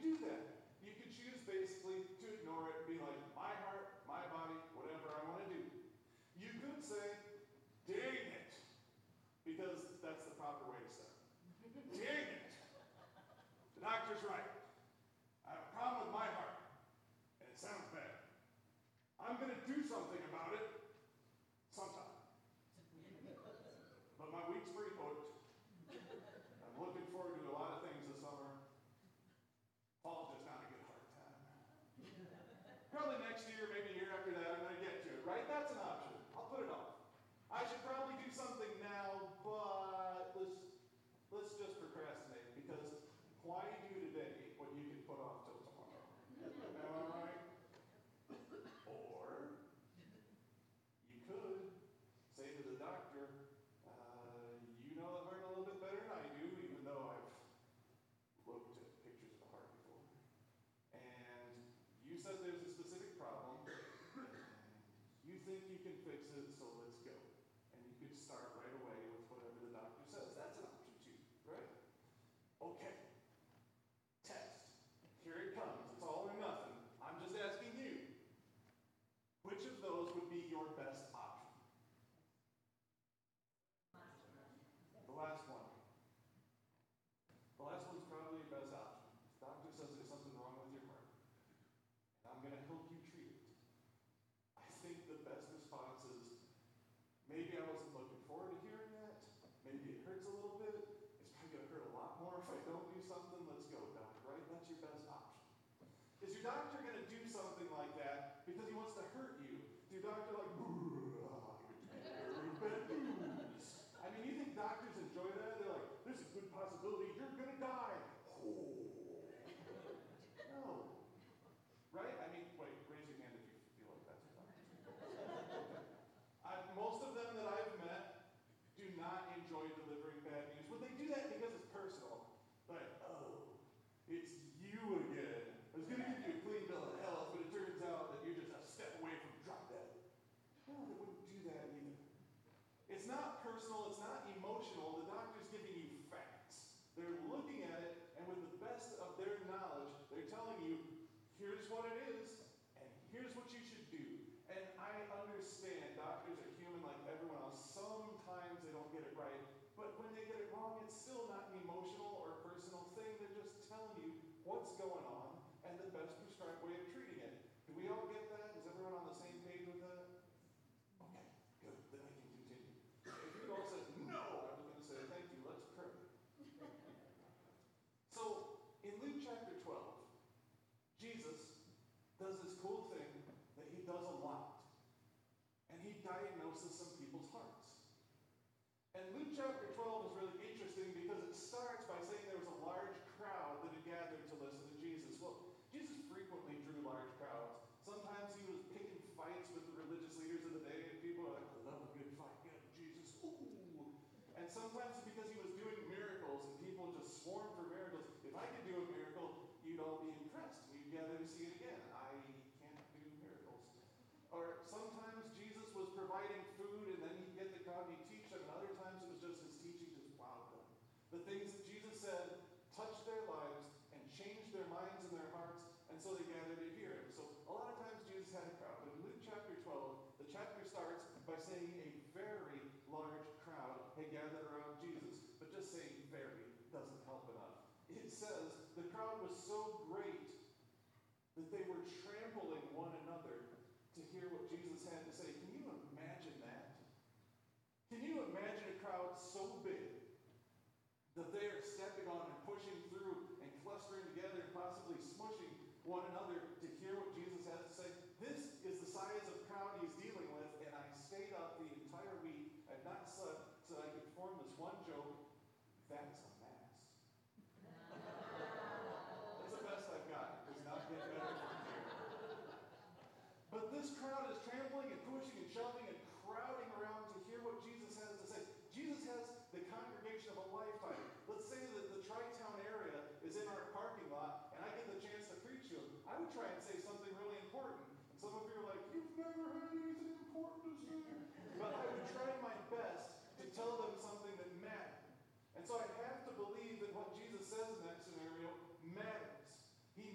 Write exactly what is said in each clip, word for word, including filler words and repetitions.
do that. You could choose basically to ignore it and be like, my heart, my body, whatever I want to do. You could say, dang it, because that's the proper way to start. Dang it. The doctor's right. I have a problem with my heart, and it sounds bad. I'm going to do something about it sometime. But my week's pretty booked. I'm looking forward to a lot of things this summer. Fall's just not a good hard time. Probably next year, maybe a year after that, I'm going to get to it, right? That's an option. I'll put it off. I should probably do something now, but let's, let's just procrastinate, because why do today what you can put off till tomorrow? Am I right? Or you could say to the doctor, uh, you know the heart a little bit better than I do, even though I've looked at pictures of the heart before. And you said there's a specific problem, and you think you can fix it, so let's go. And you could start right away with whatever the doctor says. That's an option too, right? Okay. Test. Here it comes. It's all or nothing. I'm just asking you. Which of those would be your best option? The last one. The last one's probably your best option. The doctor says there's something wrong with your heart, and I'm going to help you treat it. I think the best response is, maybe I wasn't looking forward to hearing that. Maybe it hurts a little bit. It's probably going to hurt a lot more if I don't do something. Let's go, doctor, right? That's your best option. Is your doctor going to do something like that because he wants to hurt you? Is your doctor like, bad news? I mean, you think doctors enjoy that? They're like, there's a good possibility you're going to die. Oh. No. Right? I mean, wait, raise your hand if you feel like that's what doctors do. I, most of them that I've met do not enjoy delivering bad news. But they do that because it's personal. Like, oh, it's you again. I was going to give you a clean bill of health, but it turns out that you're just a step away from drop dead. No, they wouldn't do that either. It's not personal, it's not emotional. The doctor's giving you facts. They're looking at it, and with the best of their knowledge, they're telling you, here's what it is, and here's what you should do. And I understand doctors are human like everyone else. Sometimes they don't get it right, but when they get it wrong, it's still not an emotional or personal thing. They're just telling you what's going on and the best prescribed way of treating it. Do we all get that? Is everyone on the same page with that? Okay, good. Then I can continue. If you all said no, I was going to say thank you. Let's pray. So, in Luke chapter twelve, Jesus does this cool thing that he does a lot. And he diagnoses some people's hearts. And Luke chapter twelve is really interesting because it starts by saying there was a large crowd that had gathered to listen to Jesus. Well, Jesus frequently drew large crowds. Sometimes he was picking fights with the religious leaders of the day, and people are like, I love a good fight, get Jesus, ooh. And sometimes it's because he was doing miracles, and people just swarmed for miracles. If I could do a miracle, you'd all be impressed, and you'd gather to see it again. I can't do miracles. Or sometimes Jesus was providing food, and then he'd get the crowd and he'd teach them, and other times it was just his teaching just wowed them. The things that Jesus said touched their lives and changed their minds and their hearts, and so they gathered to hear him. So a lot of times Jesus had a crowd. But in Luke chapter twelve, the chapter starts by saying a very large crowd had gathered around Jesus. But just saying very doesn't help enough. It says the crowd was so great that they were trampling one another to hear what Jesus had to say. Can you imagine that? Can you imagine a crowd so big that they are stepping on and pushing through and clustering together and possibly smushing one another to hear what Jesus has to say? This is the size of crowd he's dealing with, and I stayed up the entire week. I've not slept so I could form this one joke. That's a mass. That's the best I've got. It does not get better from here. But this crowd is trampling and pushing and shoving and crowding around to hear what Jesus has to say. Jesus has the congregation of a lifetime. Let's say that the Tri-Town area is in our parking lot and I get the chance to preach to them. I would try and say something really important. And some of you are like, you've never heard anything important to say. But I would try my best to tell them something that mattered. And so I have to believe that what Jesus says in that scenario matters. He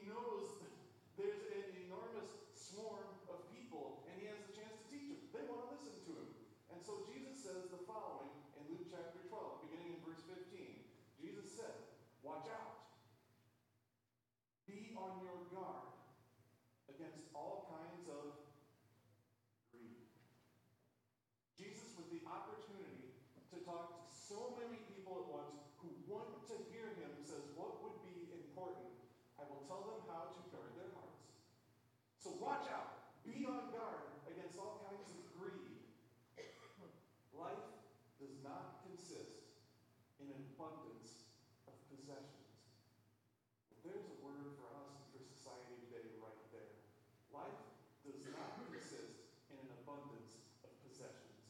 against all kinds of greed. Jesus, with the opportunity to talk to so many people at once who want to hear him, says, what would be important? I will tell them how to guard their hearts. So watch out. Be on guard against all kinds of greed. Life does not consist in an abundance of possessions. There's a word for us and for society today right there. Life does not consist in an abundance of possessions.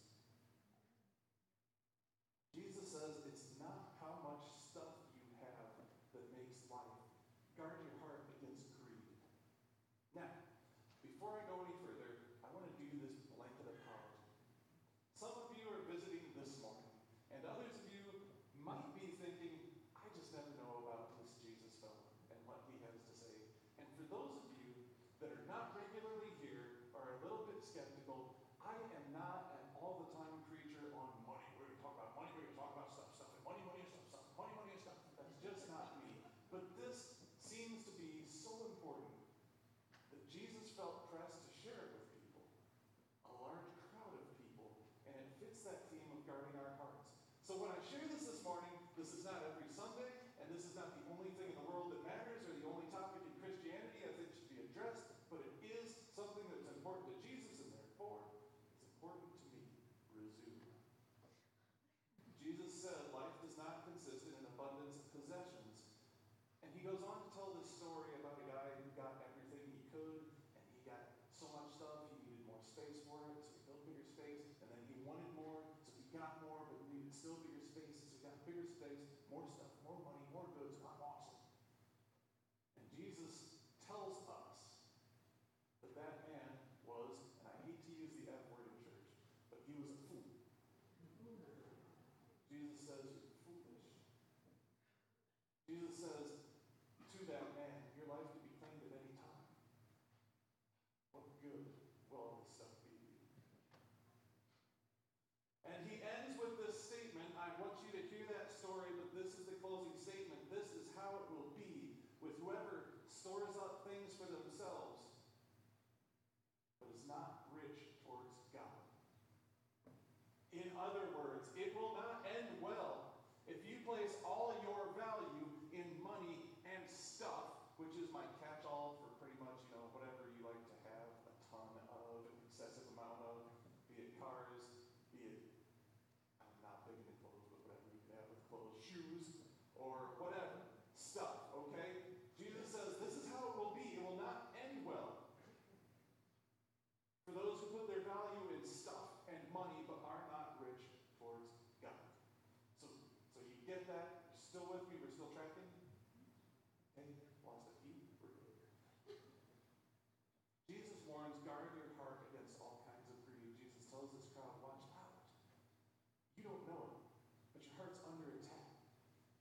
Jesus says it's not how much stuff you have that makes life. Guard your heart against greed. Now, before I go any further, I want to do this blanket apology. Some of you are visiting this morning, and others of you might be thinking, I just never know about this Jesus fellow and what he has to say. And for those of you that are not regularly here or are a little bit skeptical, I am not an all-the-time preacher on money. We're going to talk about money, we're going to talk about stuff, stuff, and money, money, and stuff, stuff, money, money, and stuff. That's just not me. But this seems to be so important that Jesus felt pressed to share it with people, a large crowd of people, and it fits that theme of guarding our hearts. So when I share this this morning, this is not every Sunday, and this is not the only thing in the world that matters or the only topic in Christianity I think should be addressed, but it is something that's important to Jesus, and therefore it's important to me. Resume. Jesus said life does not consist in an abundance of possessions. And he goes on to tell this story about a guy who got everything he could, and he got so much stuff, he needed more space for it, so he built bigger space, and then he wanted more, so he got more, but needed still bigger space, so he got bigger space, more stuff, more money, more goods. I'm awesome. And Jesus tells us that that man was, and I hate to use the F word in church, but he was a fool. Jesus says, you're foolish. Jesus says to that man, your life could be claimed at any time. What good will all this stuff be to you? And he ends with this statement. I want you to hear that story, but this is the closing statement. This is how it will be with whoever stores up things for themselves, but is not rich towards God. In other words, it will not end well if you place all your value in money and stuff, which is my catch-all for pretty much, you know, whatever you like to have a ton of, an excessive amount of, be it cars, be it, I'm not big into clothes, but whatever you can have with clothes, shoes, or whatever, stuff, okay? Jesus says this is how it will be. It will not end well for those who put their value in stuff and money but are not rich towards God. So, so you get that? You're still with me? We're still tracking? Okay, lost a few? We're good. Jesus warns, guard your heart against all kinds of greed. Jesus tells this crowd, watch out. You don't know it, but your heart's under attack.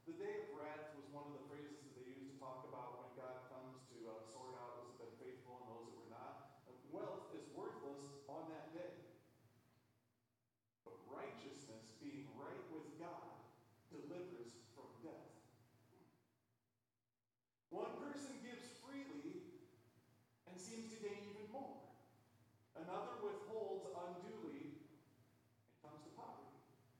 The day of wrath was one of the phrases that they used to talk about when God comes to uh, sort out those that have been faithful and those that were not. Uh, wealth is worthless on that day. But righteousness, being right with God, delivers from death. One person gives freely and seems to gain even more. Another withholds unduly and comes to poverty.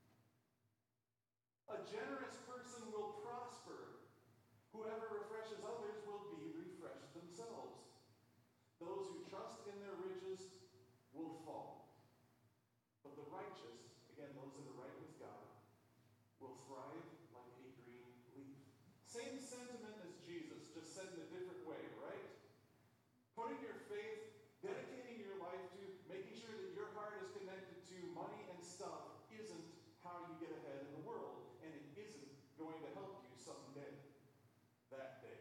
A generous person will prosper. Whoever refreshes others will be refreshed themselves. Those who trust in their riches will fall. But the righteous, again, those that are right with God, will thrive like a green leaf. Same sentiment as Jesus, just said in a different way, right? Putting your faith, dedicating your life to, making sure that your heart is connected to money and stuff isn't how you get ahead in the world, and it isn't going to help you someday, that day.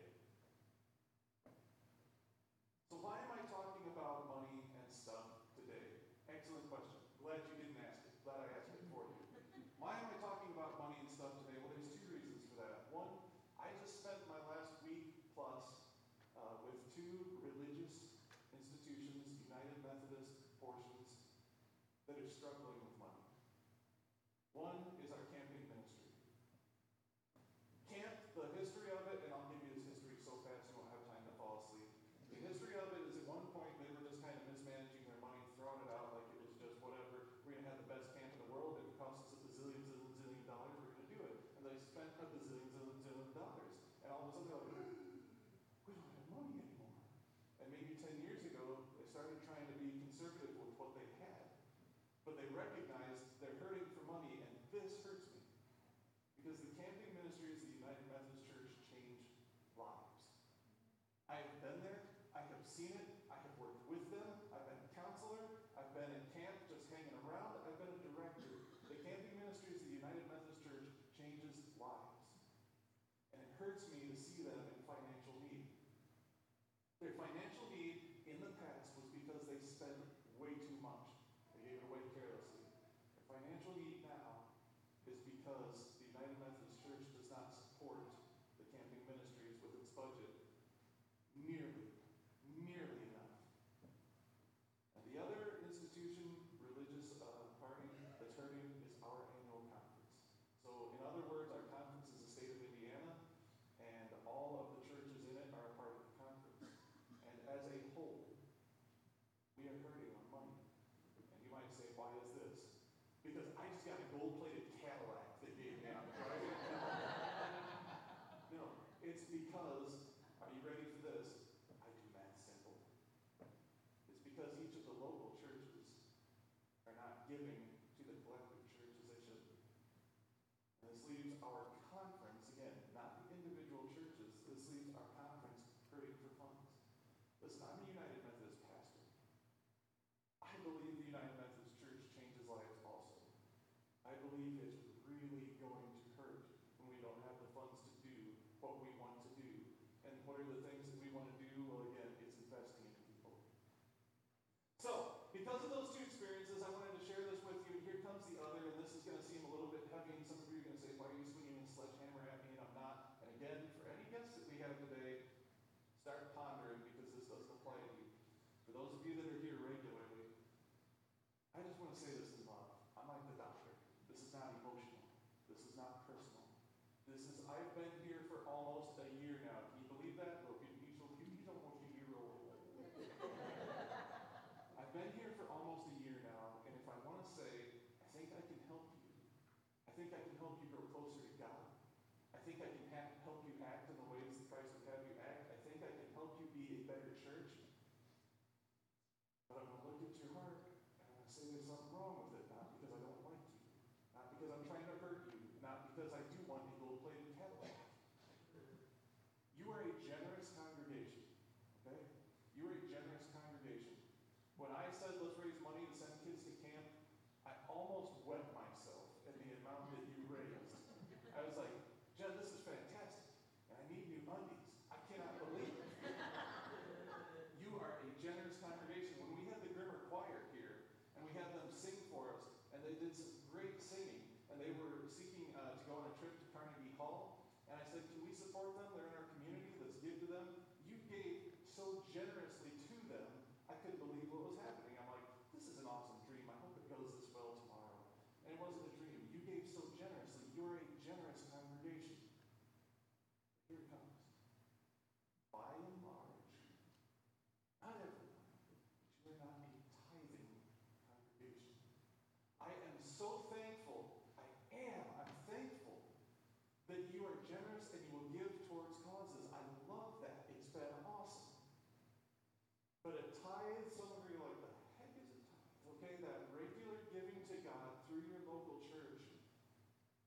So why am I talking about money and stuff today? Excellent question. Glad you didn't ask it. Glad I asked it for you. Why am I talking about money and stuff today? Well, there's two reasons for that. One, I just spent my last week plus uh, with two religious institutions, United Methodist portions, that are struggling with money. One is our camping ministry. Camp, the history of it, and I'll give you this history so fast you won't have time to fall asleep. The history of it is at one point they were just kind of mismanaging their money, throwing it out like it was just whatever. We're going to have the best camp in the world. If it costs us a bazillion, zillion, zillion dollars, we're going to do it. And they spent a bazillion, zillion, zillion dollars. And all of a sudden they're like, we don't have money anymore. And maybe ten years ago, they started trying to be conservative with what they had. But they recognized they're hurting for money, and this hurts me. Because the camping ministries of the United Methodist Church change lives. I have been there. I have seen it. I have worked with them. I've been a counselor. I've been in camp just hanging around. I've been a director. The camping ministries of the United Methodist Church changes lives. And it hurts me to see them in financial need. Their financial need in the past was because they spent way too much. They gave it away carelessly. Their financial need now is because the United Methodist Church does not support the camping ministries with its budget nearly, nearly enough. And the other institution, religious uh, party that's hurting is our annual conference. So in other words, our conference is the state of Indiana, and all of the churches in it are a part of the conference. And as a whole, we are hurting on money. And you might say, why is this? Because I just got a gold-plated Cadillac they gave me on Friday. No, it's because, are you ready for this? I do math simple. It's because each of the local churches are not giving to the collective church as they should be. And this leaves our conference, again, not the individual churches, this leaves our conference hurting for funds. Listen, I'm a United Methodist pastor. I believe the United Methodist Church changes lives also. I believe it's really going to hurt when we don't have the funds to do what we want to do. And what are the things that we want to do? Well, again, it's investing in people. So, because of those two experiences, I wanted to share this with you. Here comes the other, and this is going to seem a little bit heavy, and some of you are going to say, why are you swinging a sledgehammer at me? And I'm not. And again, for any guests that we have today, start pondering because this doesn't apply to you. For those of you that are here regularly, I just want to say this in love. I'm like the doctor. This is not emotional. This is not personal. This is, I've been here for almost a year now. Can you believe that? Well, he's, he's almost a year old. I've been here for almost a year now, and if I want to say, I think I can help you. I think I can help you grow closer to God. I think I can ha- help you act in the ways that Christ would have you act. I think I can help you be a better church. But I'm going to look at your heart, and I'm going to say there's something wrong with it, not because I don't like you, not because I'm trying to hurt you, not because I do want a gold-plated Cadillac. You are a generous congregation, okay? You are a generous congregation. When I said let's raise money to send kids to camp, I almost wet myself at the amount that you raised. I was like, Jen, this is fantastic, and I need new undies. I cannot believe it. You are a generous congregation. When we had the Grimmer Choir here, and we had them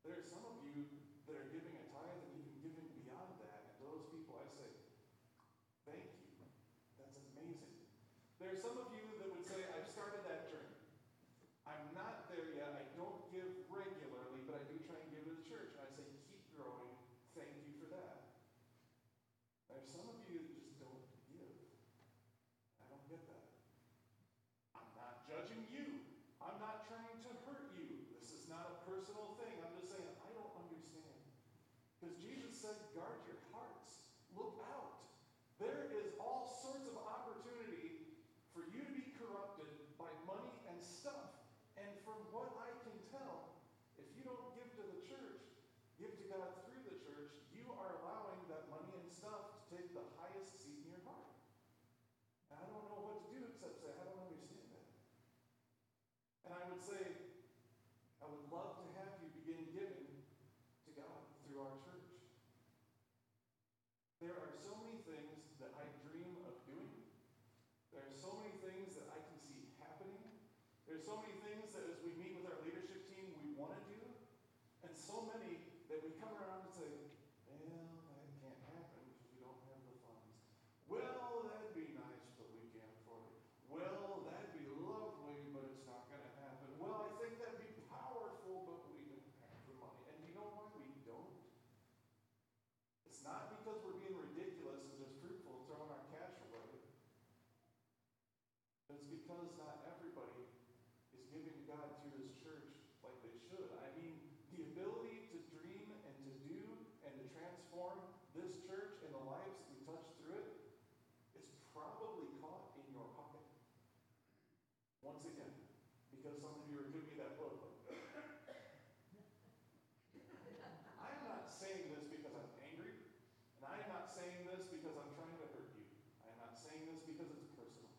There are some of you that are giving a tithe and even giving beyond that. And to those people, I say, thank you. That's amazing. There are some of you that would say, I've started that journey. I'm not there yet. I don't give regularly, but I do try and give to the church. And I say, keep growing. Thank you for that. There are some of you that just don't give. I don't get that. I'm not judging you. I'm not trying to hurt you. This is not a personal thing. I'm just saying, I don't understand. Because Jesus said, guard your hearts. Look out. There is all sorts of opportunity for you to be corrupted by money and stuff. And from what I can tell, if you don't give to the church, give to God through the church, you are allowing that money and stuff to take the highest seat in your heart. And I don't know what to do except say, I don't understand that. And I would say, I would love to have you begin giving to God through our church. There are so many things that I dream of doing. There are so many things that I can see happening. There are so many things that as we meet with our leadership team, we want to do. And so many that we come around and say, well, that can't happen because we don't have the funds. Well, that'd be nice, but we can't afford it. Well, that'd be lovely, but it's not going to happen. Well, I think that'd be powerful, but we don't have the money. And you know why we don't? It's not because we're being ridiculous and just fruitful and throwing our cash away. It's because not everybody is giving to God through this church like they should. I mean, the ability to dream and to do and to transform this church and the lives that we touch through it is probably caught in your pocket. Once again, because some of you are giving me that look. I'm not saying this because I'm angry, and I'm not saying this because I'm trying to hurt you. I'm not saying this because it's personal.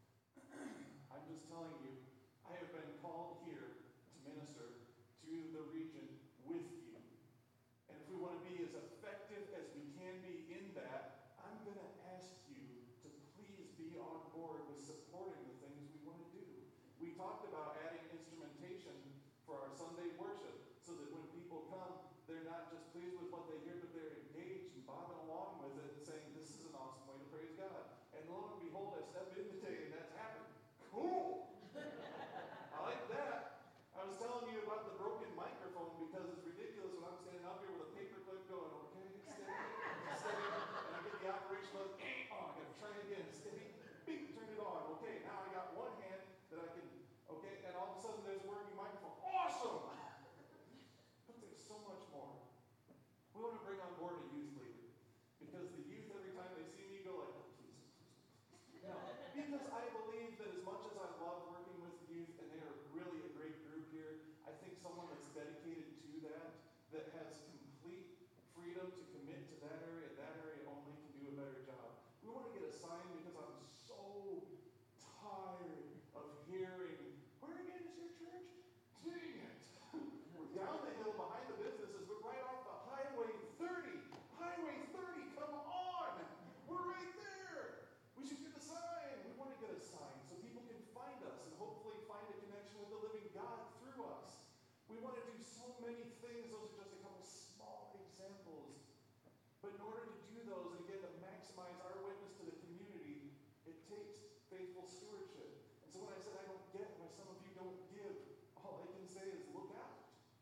I'm just telling you, I have been called here to minister to the region with you. And if we want to be as effective as we can be in that, I'm going to ask you to please be on board with supporting the things we want to do. We talked about adding instrumentation for our Sunday worship so that when people come, they're not just pleased with what they hear, but they're engaged and bobbing along with it and saying, this is an awesome way to praise God. And lo and behold, I step in today and that's happened. Cool! I like that. I was telling you about the broken microphone because it's ridiculous when I'm standing up here with a paperclip going, okay, steady, steady, and I get the operation of, eh, oh, I gotta try again, steady, bing, turn it on. Okay, now I got one hand that I can, okay, and all of a sudden there's a working microphone. Awesome! But there's so much more. We want to bring on board a youth leader because the youth, every time they see me, go like, oh, please, please, please. No, because I believe that as much as I love working with youth, and they are really a great group here, I think someone that's dedicated to that, that has complete freedom to commit to that area, that area only, can do a better job. We want to get a sign because I'm so tired of hearing, where again is your church? Dang it. We're down the hill behind the businesses, but right off the Highway thirty. Highway thirty, come on. We're right there. We should get a sign. We want to get a sign so people can find us and hopefully find a connection with the living God through us. We want to do so many things. Those are just a couple small examples. But in order to do those, and again, to maximize our witness to the community, it takes faithful stewardship. And so when I said I don't get why some of you don't give, all I can say is look out.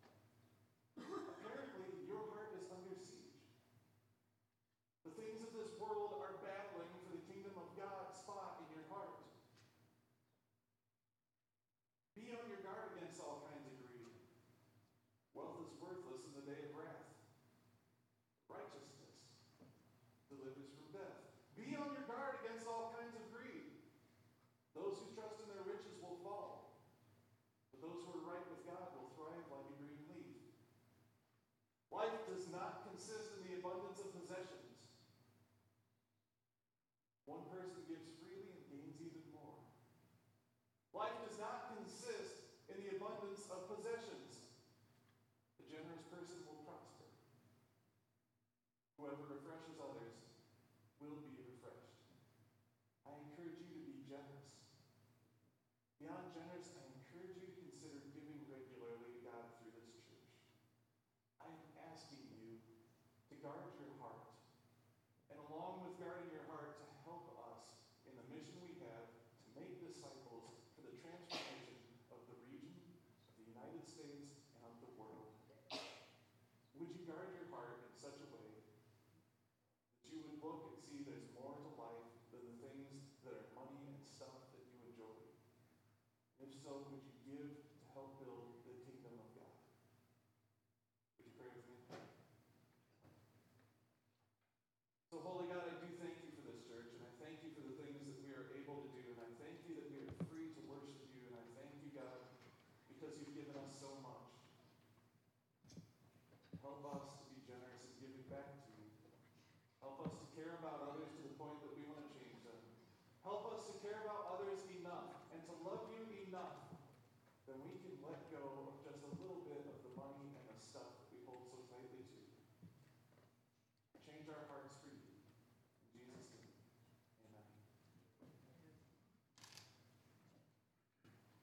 Apparently, your heart is under siege. The things of this world are battling for the kingdom of God's spot in your heart. Be on your guard against all kinds of greed. Wealth is worthless in the day of wrath. Righteousness delivers from death. Be on your guard against all kinds of greed. Those who trust in their riches will fall, but those who are right with God will thrive like a green leaf. Life does not consist in the abundance of possessions. One person gives freely and gains even more. Life does not consist in the abundance of possessions. The generous person will prosper. Whoever refreshes others will be refreshed. I encourage you to be generous. Beyond generous, I encourage you to consider giving regularly to God through this church. guard your